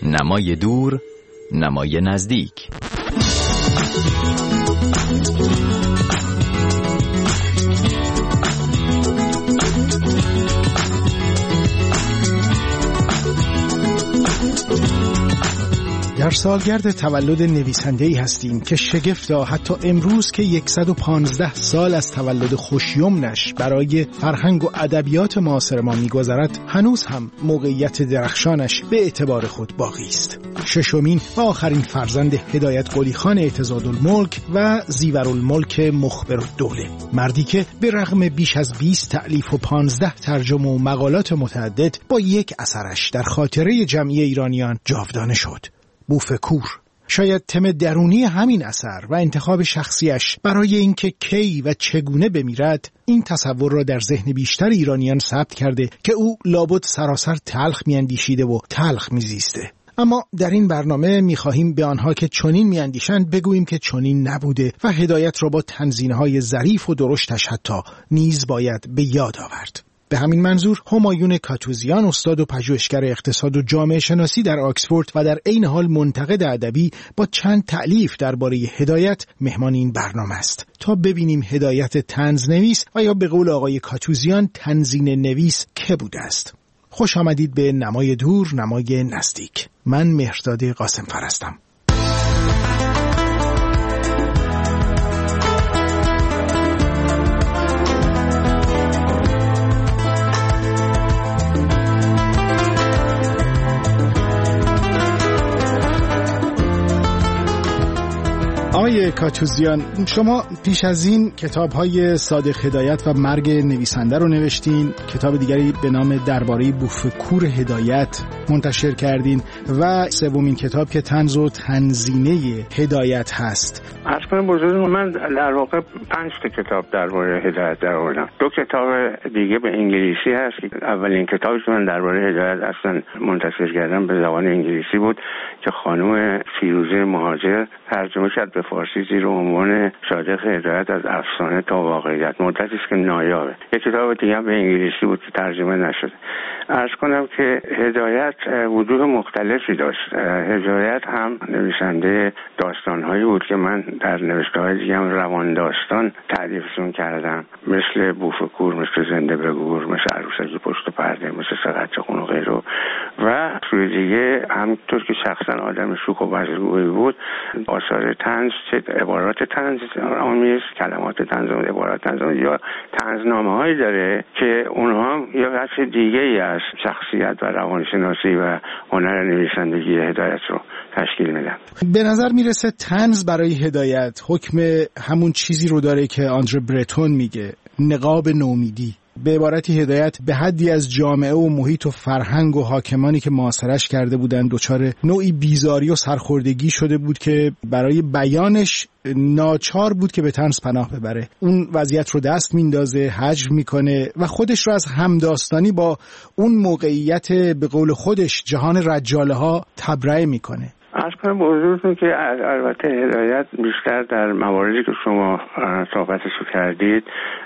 نمای دور، نمای نزدیک. در سالگرد تولد نویسنده‌ای هستیم که شگفتا حتی امروز که 115 سال از تولد خوشیمنش برای فرهنگ و ادبیات معاصر ما می‌گذرد، هنوز هم موقعیت درخشانش به اعتبار خود باقی است. ششمین و آخرین فرزند هدایت قلی خان اعتضادالملک و زیورالملک مخبرالدوله، مردی که به رغم بیش از 20 تألیف و 15 ترجمه و مقالات متعدد با یک اثرش در خاطره جمعی ایرانیان جاودانه شد. بوفکور. شاید تم درونی همین اثر و انتخاب شخصیش برای اینکه کی و چگونه بمیرد این تصور را در ذهن بیشتر ایرانیان ثبت کرده که او لابد سراسر تلخ میاندیشیده و تلخ میزیسته. اما در این برنامه می‌خواهیم به آنها که چنین میاندیشند بگوییم که چنین نبوده و هدایت را با تنزین‌های ظریف و درشتش حتی نیز باید به یاد آورد. به همین منظور همایون کاتوزیان، استاد و پژوهشگر اقتصاد و جامعه شناسی در آکسفورد و در عین حال منتقد ادبی، با چند تألیف درباره هدایت مهمان این برنامه است تا ببینیم هدایت طنزنویس و یا به قول آقای کاتوزیان تنزین نویس که بوده است. خوش آمدید به نمای دور، نمای نزدیک. من مهرداد قاسم فرستم. آقای کاتوزیان، شما پیش از این کتاب‌های صادق هدایت و مرگ نویسنده رو نوشتین، کتاب دیگری به نام درباره بوفکور هدایت منتشر کردین و سومین کتاب که طنز و تنزینه هدایت هست. عرض کنم بزرگ من در واقع 5 کتاب درباره هدایت درآوردم. 2 کتاب دیگه به انگلیسی هست که اولین کتابی که من درباره هدایت اصلا منتشر کردم به زبان انگلیسی بود که خانم فیروزه مهاجر ترجمه کرد به فارسی زیر عنوان صادق هدایت از افسانه تا واقعیت. مدتی است که نایابه. یک کتاب دیگه هم به انگلیسی بود که ترجمه نشده. عرض کنم که هدایت وجوه مختلفی داشت. هدایت هم نویسنده داستان‌هایی بود که من در نوشته‌های دیگه هم روان داستان تعریفشون کردم، مثل بوفکور، مثل زنده بگور، مثل عروسکی پشت پرده، مثل سقط خون و غیره. و سوی دیگه همونطور که شخصا آدم شوخ و بزرگویی بود، آثار طنز، چه عبارات طنز آمیز، کلمات طنز و عبارات طنز یا طنزنامه‌هایی داره که اونها یا بخش دیگه‌ای از شخصیت و روانشناسی و هنر نویسندگی هدایت رو تشکیل میدن. به نظر میرسه طنز برای هدایت حکم همون چیزی رو داره که آندره برتون میگه، نقاب نومیدی. به عبارتی هدایت به حدی از جامعه و محیط و فرهنگ و حاکمانی که معاصرش کرده بودن دچار نوعی بیزاری و سرخوردگی شده بود که برای بیانش ناچار بود که به طنز پناه ببره. اون وضعیت رو دست میندازه، هجر میکنه و خودش رو از همداستانی با اون موقعیت به قول خودش جهان رجاله ها تبرئه میکنه. عرض کنم به حضورتون که البته هدایت بیشتر در مواردی که شما صحبتشو کردید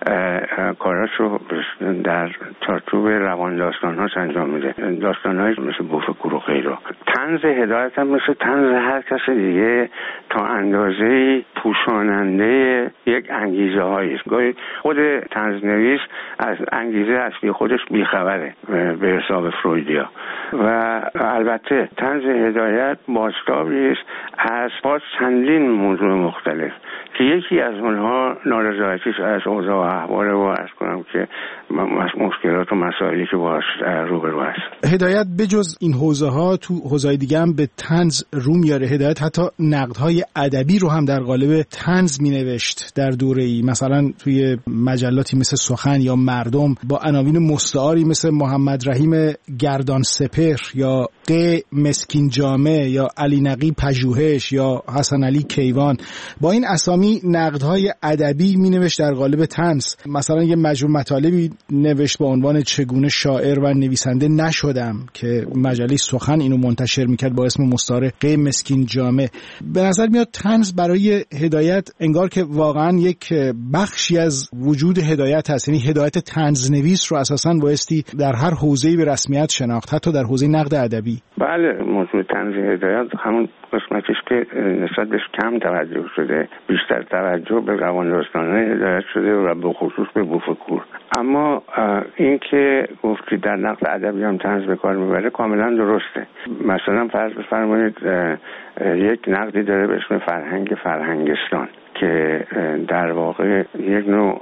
کاراشو در چارچوب روان داستان‌هاش انجام میده. داستان‌هایی مثل بوفکور و غیره. طنز هدایت هم مثل طنز هر کس دیگه تا اندازه‌ای پوشاننده یک انگیزه هایی است. گاهی خود طنزنویس از انگیزه اصلی خودش بیخبره به حساب فرویدیا. و البته طنز هدایت بازتابی است از باز چندین موضوع مختلف که یکی از اونها نارضایتیش از اوضاع و احوال و عرض کنم که مشکلات و مسائلی که باش روبرو است. هدایت بجز این حوزه ها تو حوزه‌های دیگه هم به طنز رو میاره. هدایت حتی نقدهای ادبی رو هم در قالب طنز مینوشت در دوره‌ای، مثلا توی مجلاتی مثل سخن یا مردم با عناوین مستعاری مثل محمد رحیم گردان سپهر یا ق مسکین جامه یا علی نقی پژوهش یا حسن علی کیوان با این اسامی نقدهای ادبی مینوشت در قالب طنز. مثلا یه مجموع مطالبی نوشت با عنوان چگونه شاعر و نویسنده نشدم که مجله سخن اینو منتشر میکرد با اسم مستعار مسکین جامع. به نظر میاد طنز برای هدایت انگار که واقعا یک بخشی از وجود هدایت هست، یعنی هدایت طنزنویس رو اساساً بایستی در هر حوزه‌ای به رسمیت شناخت، حتی در حوزه نقد ادبی. بله، موضوع طنز هدایت همون قسمتیش که نسبت بهش کم توجه شده، بیشتر توجه به روان داستان‌های هدایت شده و به خصوص به بوفکور. اما این که گفتی در نقد ادبی هم طنز به کار میبره کاملا درسته. مثلا فرض بفرمایید یک نقدی داره به اسم فرهنگستان که در واقع یک نوع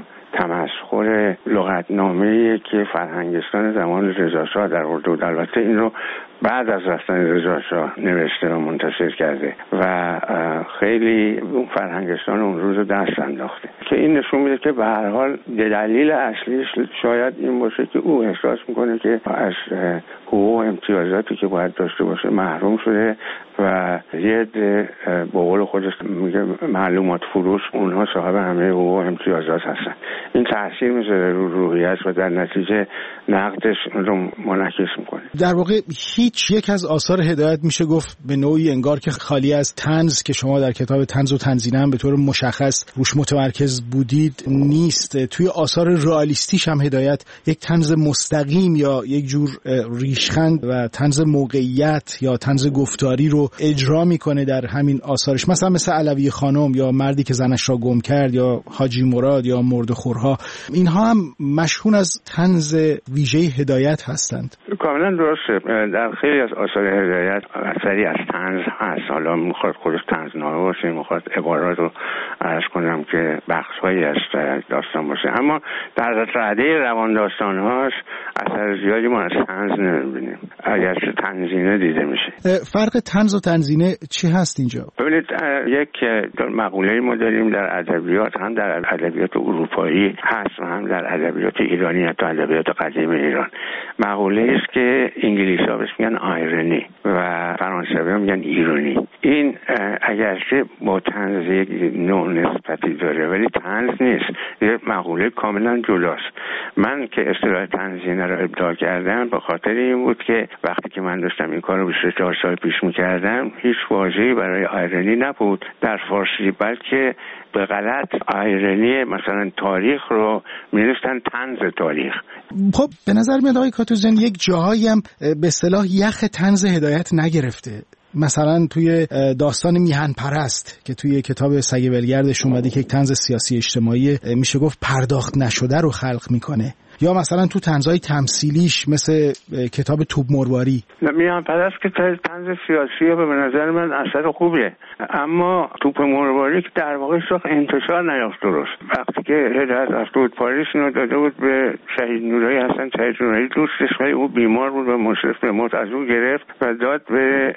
تمسخر لغتنامه‌ای که فرهنگستان زمان رضاشاه در اردو، البته این رو بعد از رفتن رضاشاه نوشته و منتشر کرده و خیلی اون فرهنگستان اون روز دست انداخته، که این نشون میده که به هر حال دلیل اصلیش شاید این باشه که او احساس میکنه که از حقوق و امتیازاتی که باید داشته باشه محروم شده و یه عده به قول خودش میگه معلومات فروش، اونها صاحب همه حقوق و امتیازات هستن. این تاثیر میذاره رو روحیه‌اش و در نتیجه نقدش رو منعکس میکنه. در واقع هیچ یک از آثار هدایت میشه گفت به نوعی انگار که خالی از طنز که شما در کتاب طنز و تنزینه هم به طور مشخص روش متمرکز بودید نیست. توی آثار رئالیستیش هم هدایت یک طنز مستقیم یا یک جور ریشخند و طنز موقعیت یا طنز گفتاری رو اجرا میکنه در همین آثارش، مثلا مثل علوی خانم یا مردی که زنش را گم کرد یا حاجی مراد یا مردخورها. اینها هم مشهون از طنز ویژه هدایت هستند. کاملا درسته. در خیلی از آثار هدایت اثری از طنز هست. حالا میخواد خودش طنزنامه باشه، میخواد عبارات رو عرض کنم که بخش‌هایی از داستان باشه، اما در رده روان داستان‌هاش اثر زیادی ما از طنز نمی‌بینیم، اگرچه تنزینه دیده میشه. فرق طنز و تنزینه چی هست اینجا؟ ببینید، یک مقوله‌ای ما داریم در ادبیات، هم در ادبیات اروپایی هست و هم در ادبیات ایرانی، حتی ادبیات قدیم ایران. مقوله‌ای است که انگلیسی‌ها بهش میگن آیرنی و فرانسوی‌ها میگن ایرونی. این اگرچه با طنز یک نوع نسبتی داره ولی طنز نیست، یه مقوله کاملا جداست. من که اصطلاح تنزینه رو ابداع کردم به خاطر این بود که وقتی که من داشتم این کارو 24 سال پیش می‌کردم هیچ واژه‌ای برای آیرنی نبود در فارسی، بلکه به غلط آیرنی مثلا تاریخ رو می‌نوشتن طنز تاریخ. خب به نظر میاد آقای کاتوزن یک جاهایی هم به اصطلاح یخ طنز هدایت نگرفته. مثلا توی داستان میهن پرست که توی کتاب سگ ولگردش اومده که یک طنز سیاسی اجتماعی میشه گفت پرداخت نشده رو خلق میکنه، یا مثلا تو طنزهای تمثیلیش مثل کتاب توپ مرواری. میهن پرست که طنز سیاسیه به نظر من اثر خوبیه، اما توپ مرواری که در واقع هیچ انتشار نیافت درست. وقتی که هدایت رفته بود پاریس اینو داده بود به شهید نورایی، حسن شهید نورایی دوستش، ولی او بیمار بود و مشرف به موت از او گرفت و داد به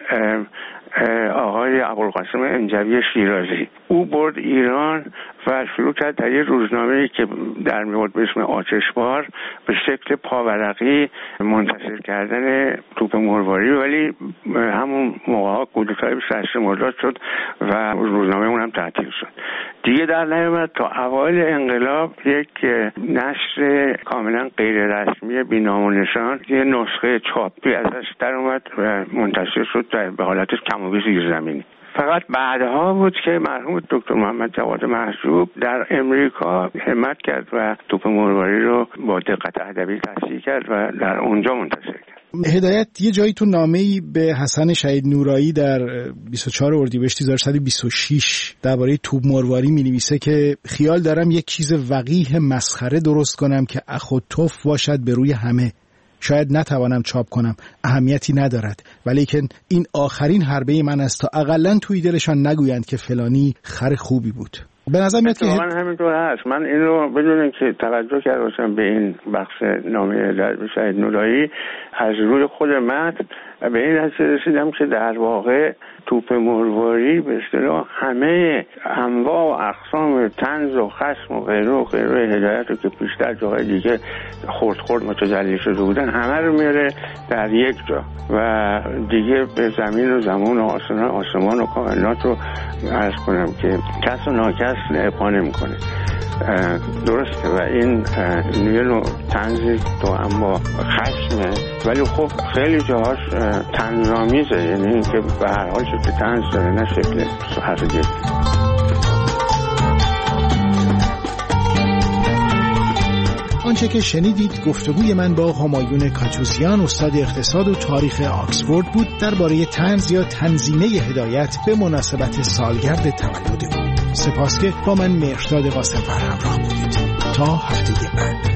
آقای ابوالقاسم انجوی شیرازی. او برد ایران و شروع کرد در یه روزنامه‌ای که در میاد به اسم آتشبار به شکل پاورقی منتشر کردن توپ مرواری، ولی همون موقع‌ها کودتای 28 مرداد شد و روزنامه اون هم تعطیل شد. دیگه در نیامد تا اوایل انقلاب یک نشر کاملا غیر رسمی بی‌نام و نشان یه نسخه چاپی ازش در اومد و منتشر شد به حالت کم و بیش زیرزمینی. فقط بعدها بود که مرحوم دکتر محمد جواد محجوب در امریکا همت کرد و توپ مرواری رو با دقت ادبی تصحیح کرد و در اونجا منتشر کرد. هدایت یه جایی تو نامه‌ای به حسن شهید نورایی در 24 اردیبهشت 1326 درباره توپ مرواری می‌نویسه که خیال دارم یک چیز وقیح مسخره درست کنم که اخ و تف باشد به روی همه. شاید نتوانم چاپ کنم، اهمیتی ندارد، ولیکن این آخرین حربه من است تا اقلن توی دلشان نگویند که فلانی خر خوبی بود. به نظر میاد که من همینطور هست. من این رو بدون اینکه توجه کرده باشم به این بخش نامه هدایت شهید نورایی از روی خود متن به این نتیجه رسیدم که در واقع توپ مرواری به اصطلاح همه انواع و اقسام طنز و خشم و غیره هدایت رو که پیشتر جاهای دیگه خرد متجلی شده بودن همه رو میاره در یک جا و دیگه به زمین و زمان و آسمان و کائنات رو عرض کنم که کس و ناکس ابقا نمی‌کنه. درسته و این یه نوع طنزی تو اما خشمه، ولی خب خیلی جاهاش طنزآمیزه، یعنی این که به هر حال شکل طنز داره نه شکل حرف جدی. آنچه که شنیدید گفتگوی من با همایون کاتوزیان، استاد اقتصاد و تاریخ آکسفورد بود درباره طنز یا تنظیمه هدایت به مناسبت سالگرد تولد او. سپاس که با من مهرداد قاسم‌فر همراه بودید. تا هفته بعد.